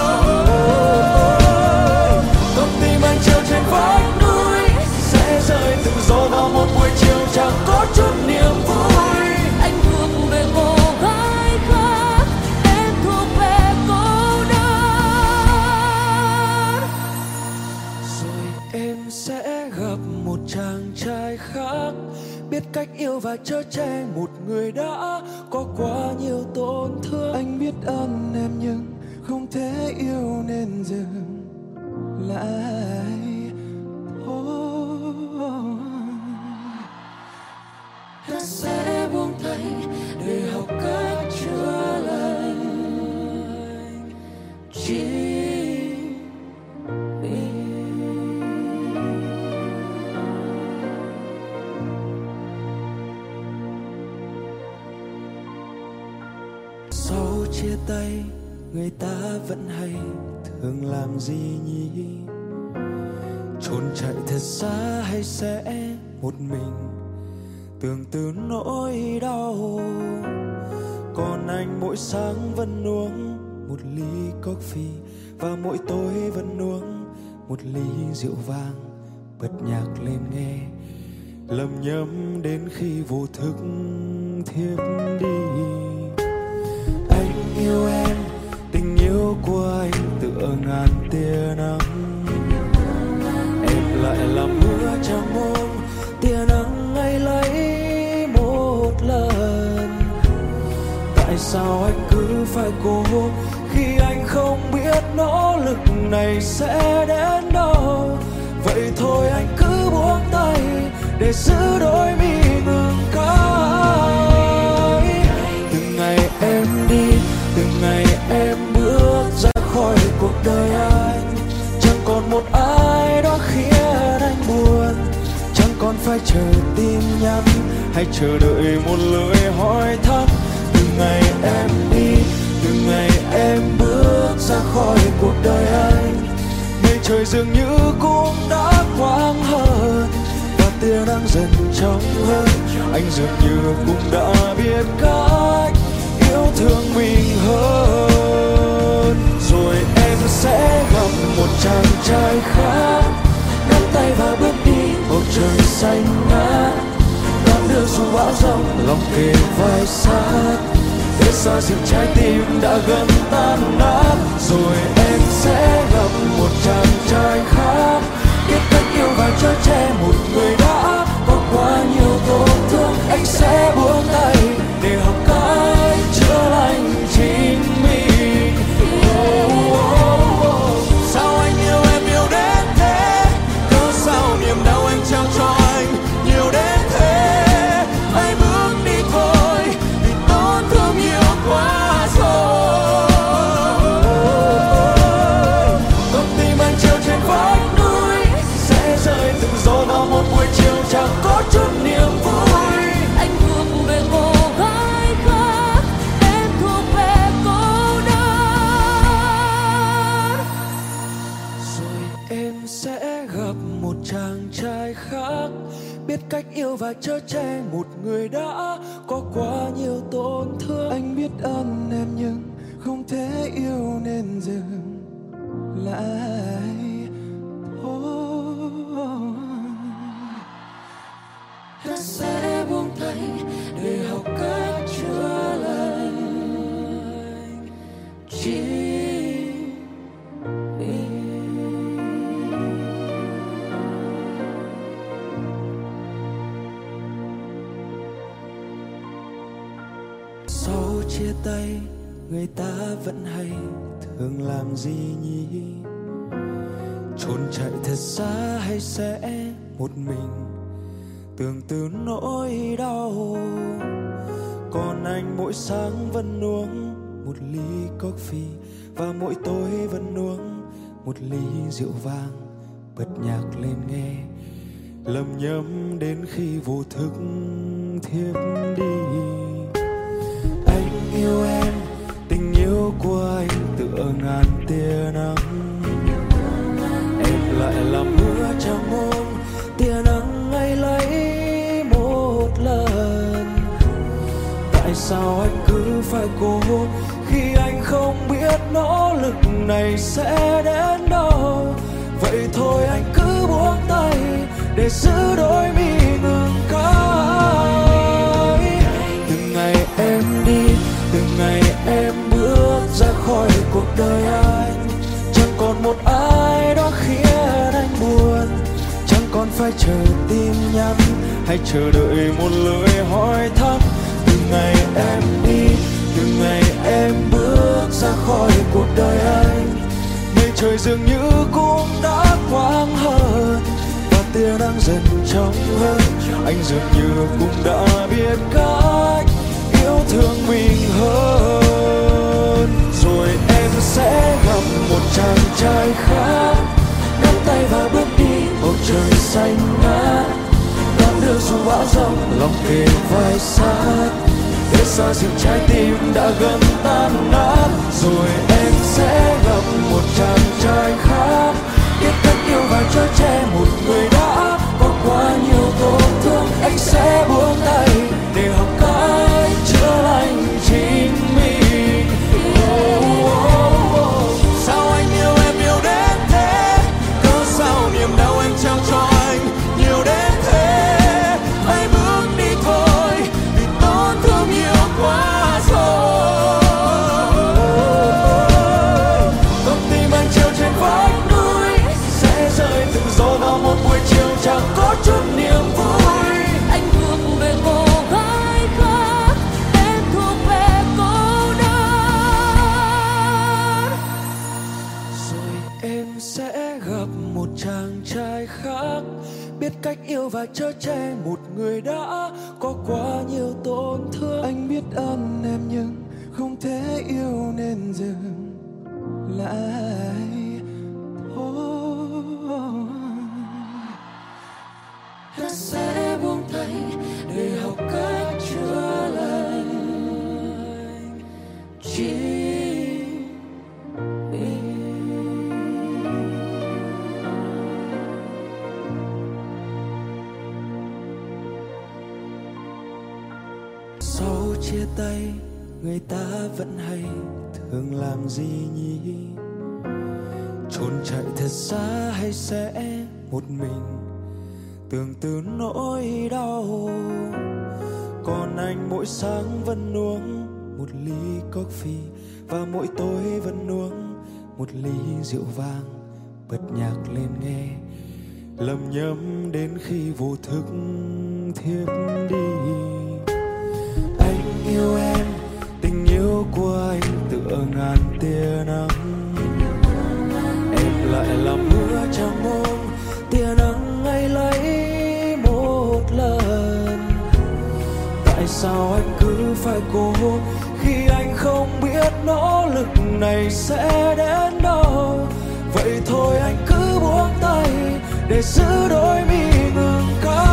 Con tim anh treo trên vách núi sẽ rơi tự do vào một buổi chiều chẳng có chút niềm vui. Anh thuộc về cô gái khác, em thuộc về cô đơn. Rồi em sẽ gặp một chàng trai khác, biết cách yêu và chở che một người đã có quá nhiều tổn thương. Anh biết ơn em nhưng không thể yêu nên dừng lại thôi. Ta sẽ buông tay để học cách chữa lành chỉ vì sau chia tay người ta vẫn hay thường làm gì nhỉ? Trốn chạy thật xa hay sẽ một mình tưởng từ nỗi đau? Còn anh mỗi sáng vẫn uống một ly coffee và mỗi tối vẫn uống một ly rượu vang, bật nhạc lên nghe lầm nhầm đến khi vô thức thiếp đi. Anh yêu em, tình yêu của anh tựa ngàn tia nắng, em lại làm mưa trong mông tia nắng ấy lấy một lần. Tại sao anh cứ phải cố khi anh không biết nỗ lực này sẽ đến đâu? Vậy thôi anh cứ buông tay để giữ đôi mi ngừng cay. Từng ngày em đi, từng ngày em bước ra khỏi cuộc đời anh, chẳng còn một ai đó khiến anh buồn, chẳng còn phải phải chờ tin nhắn hay chờ đợi một lời hỏi thăm. Từng ngày em đi, từng ngày em bước ra khỏi cuộc đời anh, mây trời dường như cũng đã quang hơn và tia nắng dần trong hơn. Anh dường như cũng đã biết cách yêu thương mình hơn. Rồi em sẽ gặp một chàng trai khác, nắm tay và bước đi bầu trời xanh ngát, đón đưa dù bão giông lòng kề vai sát, để xa dịu trái tim đã gần tan nát. Rồi em sẽ gặp một chàng trai khác, biết cách yêu và chở che một người đã có quá nhiều tổn thương. Anh sẽ buông tay để học cách chữa lành chính mình. Sao anh yêu em yêu đến thế, cớ sao niềm đau em trao cho anh nhiều đến thế. Hãy bước đi thôi vì tổn thương nhiều quá rồi. Con tim anh treo trên vách núi sẽ rơi từng gió vào một buổi chiều chẳng có chút niềm vui. Anh thuộc về cô gái khác, em thuộc về cô đơn. Rồi em sẽ gặp một chàng trai khác, biết cách yêu và chở che một người đã có quá nhiều tổn thương. Anh biết ơn em nhưng không thể yêu nên dừng lại thôi. Ta sẽ buông tay để học cách chữa lành chính mình. Sau chia tay người ta vẫn hay thường làm gì nhỉ? Trốn chạy thật xa hay sẽ một mình tưởng từ nỗi đau. Còn anh mỗi sáng vẫn uống một ly coffee và mỗi tối vẫn uống một ly rượu vang, bật nhạc lên nghe lầm nhầm đến khi vô thức thiếp đi. Anh yêu em, tình yêu của anh tựa ngàn tia nắng, em lại làm mưa trong môn tia nắng ấy lấy một lần. Tại sao anh cứ phải cố khi anh không biết nỗ lực này sẽ đến đâu? Vậy thôi anh cứ buông tay để giữ đôi mi ngừng cay. Từng ngày em đi, từng ngày em bước ra khỏi cuộc đời anh, chẳng còn một ai đó khiến anh buồn, chẳng còn phải chờ tin nhắn hay chờ đợi một lời hỏi thăm. Từng ngày em đi, từng ngày em bước ra khỏi cuộc đời anh, mây trời dường như cũng đã quang hơn và tia nắng dần trong hơn. Anh dường như cũng đã biết cách yêu thương mình hơn. Rồi em sẽ gặp một chàng trai khác, nắm tay và bước đi bầu trời xanh ngát, đón đưa dù bão giông lòng kề vai sát, để xa dịu trái tim đã gần tan nát. Rồi em sẽ gặp một chàng trai khác, biết cách yêu và chở che một người đã có quá nhiều tổn thương. Anh sẽ buông tay để học cách chữa lành chính mình. Sao anh yêu em yêu đến thế, cớ sao niềm đau em trao cho anh nhiều đến thế. Hãy bước đi thôi vì tổn thương nhiều quá rồi. Con tim anh treo trên vách núi sẽ rơi từng gió vào một buổi chiều chẳng có chút niềm vui. Anh thuộc về cô gái khác, em thuộc về cô đơn. Rồi em sẽ gặp một chàng trai khác, biết cách yêu và chở che một người đã có quá nhiều tổn thương. Anh biết ơn em nhưng không thể yêu nên dừng lại thôi. Ta sẽ Sau chia tay người ta vẫn hay thường làm gì nhỉ? Trốn chạy thật xa hay sẽ một mình tưởng từ nỗi đau? Còn anh mỗi sáng vẫn uống một ly coffee và mỗi tối vẫn uống một ly rượu vang, bật nhạc lên nghe lầm nhầm đến khi vô thức thiếp đi. Anh yêu em, tình yêu của anh tựa ngàn tia nắng, em lại làm mưa trong mông tia nắng ấy lấy một lần. Tại sao anh cứ phải cố khi anh không biết nỗ lực này sẽ đến đâu? Vậy thôi anh cứ buông tay để giữ đôi mi ngừng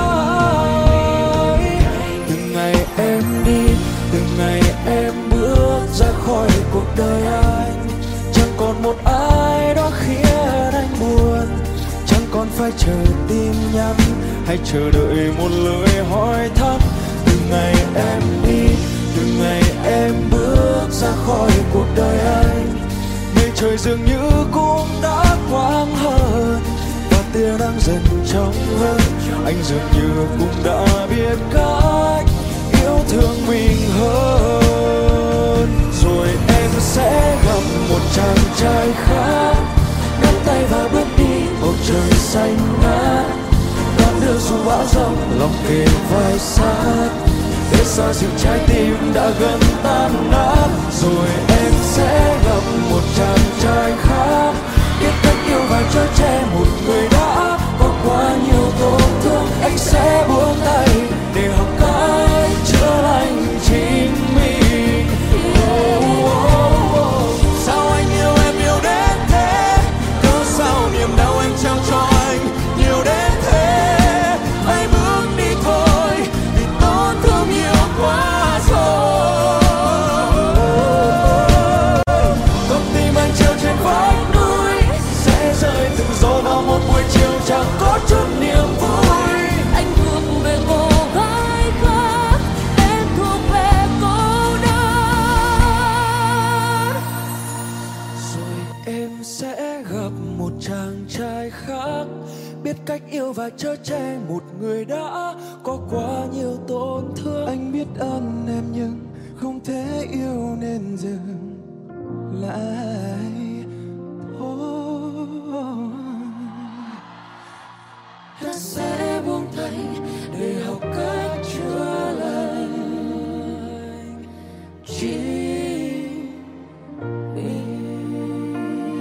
cay. Từng ngày em đi, từng ngày em bước ra khỏi cuộc đời anh, chẳng còn một ai đó khiến anh buồn, chẳng còn phải chờ tin nhắn hay chờ đợi một lời hỏi thăm. Từng ngày em đi, từng ngày em bước ra khỏi cuộc đời anh, ngày trời dường như cũng đã quang hơn và tia nắng dần trong hơn. Anh dường như cũng đã biết cách yêu thương mình hơn. Rồi em sẽ gặp một chàng trai khác, nắm tay và bước đi bầu trời xanh ngát, đón đưa dù bão giông lòng kề vai sát, để xoa dịu trái tim đã gần tan nát. Rồi em sẽ gặp một chàng trai khác, biết cách yêu và chở che một người đã có quá nhiều tổn thương. Anh sẽ buông tay để học cách chữa lành chính mình. Sao anh yêu em nhiều đến thế? Cớ sao niềm đau em trao cho anh nhiều đến thế? Hãy bước đi thôi, vì tổn thương nhiều quá rồi. Con tim anh treo trên vách núi sẽ rơi từng gió vào một buổi chiều chẳng có chút niềm vui. Anh thuộc về cô gái khác, em thuộc về cô đơn. Rồi em sẽ gặp một chàng trai khác, biết cách yêu và chở che một người đã có quá nhiều tổn thương. Anh biết ơn em nhưng không thể yêu nên dừng lại thôi. Ta sẽ buông tay để học cách chữa lành chính mình.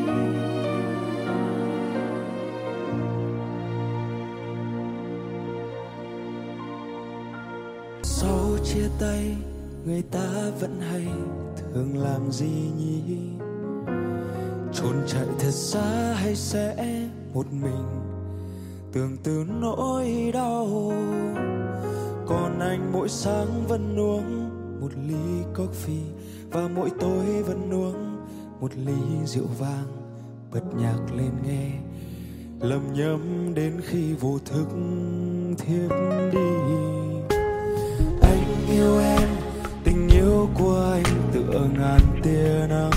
Sau chia tay người ta vẫn hay thường làm gì nhỉ? Trốn chạy thật xa hay sẽ một mình tưởng từ nỗi đau? Còn anh mỗi sáng vẫn uống một ly coffee và mỗi tối vẫn uống một ly rượu vang, bật nhạc lên nghe lầm nhầm đến khi vô thức thiếp đi. Anh yêu em, tình yêu của anh tựa ngàn tia nắng,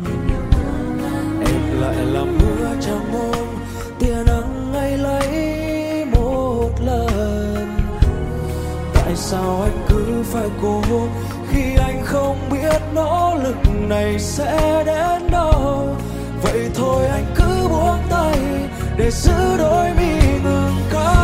em lại làm mưa trong mông tia nắng ấy lấy một lần. Tại sao anh cứ phải cố khi anh không biết nỗ lực này sẽ đến đâu? Vậy thôi anh cứ buông tay để giữ đôi mi ngừng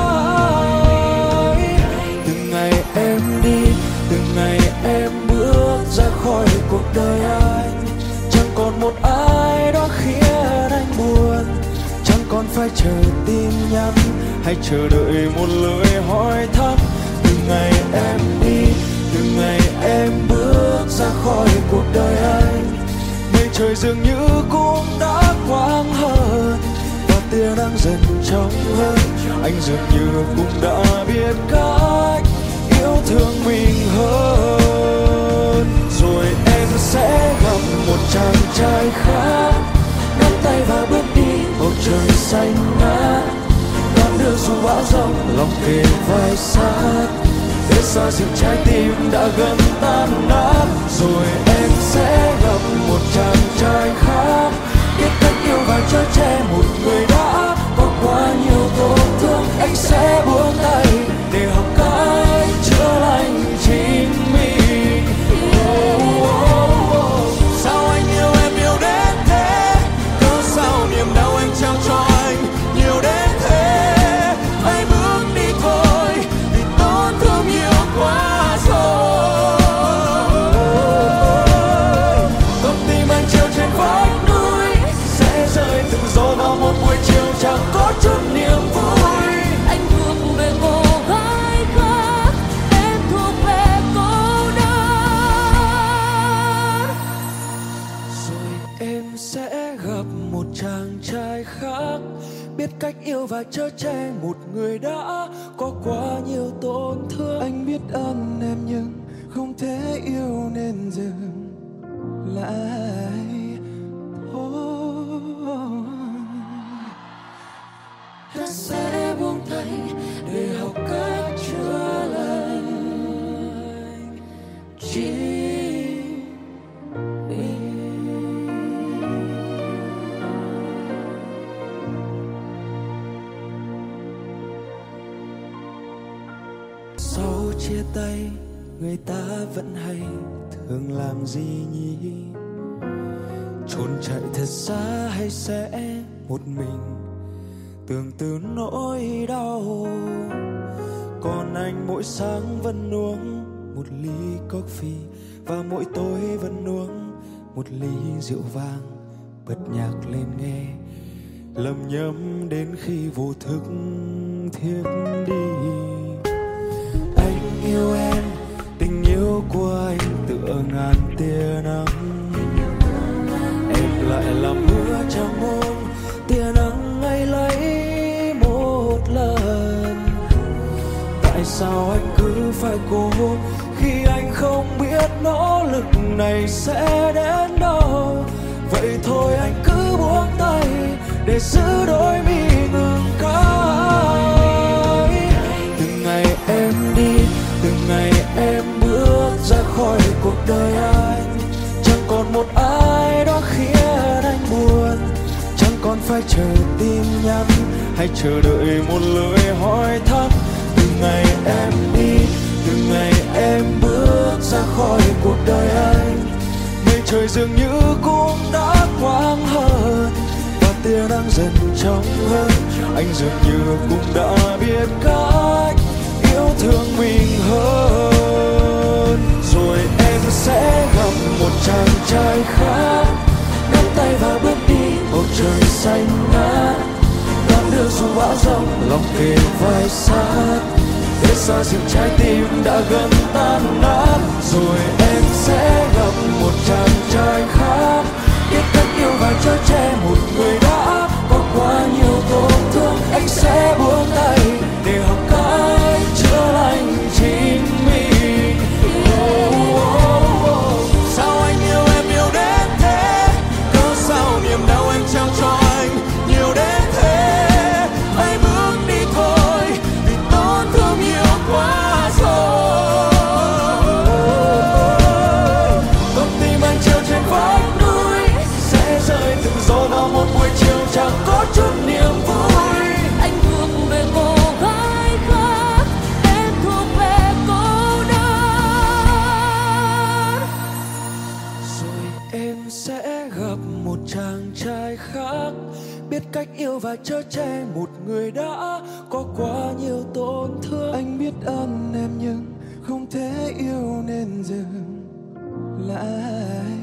cay. Từng ngày em đi, từng ngày em bước ra khỏi cuộc đời anh, chẳng còn một ai đó khiến anh buồn, chẳng còn phải chờ tin nhắn hay chờ đợi một lời hỏi thăm. Từng ngày em đi, từng ngày em bước ra khỏi cuộc đời anh, ngày trời dường như cũng đã quang hơn và tia nắng dần trong hơn. Anh dường như cũng đã biết cách yêu thương mình hơn. Rồi em sẽ gặp một chàng trai khác, nắm tay và bước đi bầu trời xanh ngát, đón đưa dù bão giông lòng kề vai sát, để xoa dịu trái tim đã gần tan nát. Rồi em sẽ gặp một chàng trai khác, biết cách yêu và chở che một người đã có quá nhiều tổn thương. Anh sẽ buông tay để học cách chữa lành chính mình. Sao anh yêu em nhiều đến thế, cớ sao niềm đau anh trao cho anh nhiều đến thế. Hãy bước đi thôi, vì tổn thương nhiều quá rồi. Con tim anh treo trên vách núi sẽ rơi từng gió vào một buổi chiều chẳng có chút niềm vui. Anh thuộc về cô gái khác, em thuộc về cô đơn. Rồi em sẽ gặp một chàng trai khác, biết cách yêu và chở che một người đã có quá nhiều tổn thương. Anh biết ơn em nhưng không thể yêu nên dừng lại thôi. Ta sẽ buông tay để học cách chữa lành chính mình. Sau chia tay người ta vẫn hay thường làm gì nhỉ? Trốn chạy thật xa hay sẽ một mình tưởng từ nỗi đau? Còn anh mỗi sáng vẫn uống một ly coffee, và mỗi tối vẫn uống một ly rượu vang, bật nhạc lên nghe lầm nhầm đến khi vô thức thiếp đi. Anh yêu em, tình yêu của anh tựa ngàn tia nắng, em lại làm mưa trong môn tia nắng ngày lấy một lần. Tại sao anh cứ phải cố khi anh không biết nỗ lực này sẽ đến đâu? Vậy thôi anh cứ buông tay để giữ đôi mi ngừng cay. Từng ngày em đi, từng ngày em bước ra khỏi cuộc đời anh, chẳng còn một ai đó khiến anh buồn, chẳng còn phải chờ tin nhắn hay chờ đợi một lời hỏi thăm. Từng ngày em đi, từng ngày em bước ra khỏi cuộc đời anh, mây trời dường như cũng đã quang hơn và tia nắng dần trong hơn. Anh dường như cũng đã biết cách yêu thương mình hơn. Rồi em sẽ gặp một chàng trai khác, nắm tay và bước đi bầu trời xanh ngát, đón đưa xuống bão giông lòng kề vai sát, để xoa dịu trái tim đã gần tan nát. Rồi em sẽ gặp một chàng trai khác, biết cách yêu và chở che một người đã có quá nhiều tổn thương. Anh sẽ buông tay để học cách chữa lành chính mình. Sao anh yêu em nhiều đến thế, cớ sao niềm đau anh trao cho anh nhiều đến thế. Hãy bước đi thôi, vì tổn thương nhiều quá rồi. Con tim anh treo trên vách núi sẽ rơi từng gió vào một buổi chiều chẳng có chút niềm vui. Anh thuộc về cô gái khác, em thuộc về cô đơn. Rồi em sẽ gặp một chàng trai khác, biết cách yêu và chở che một người đã có quá nhiều tổn thương. Anh biết ơn em nhưng không thể yêu nên dừng lại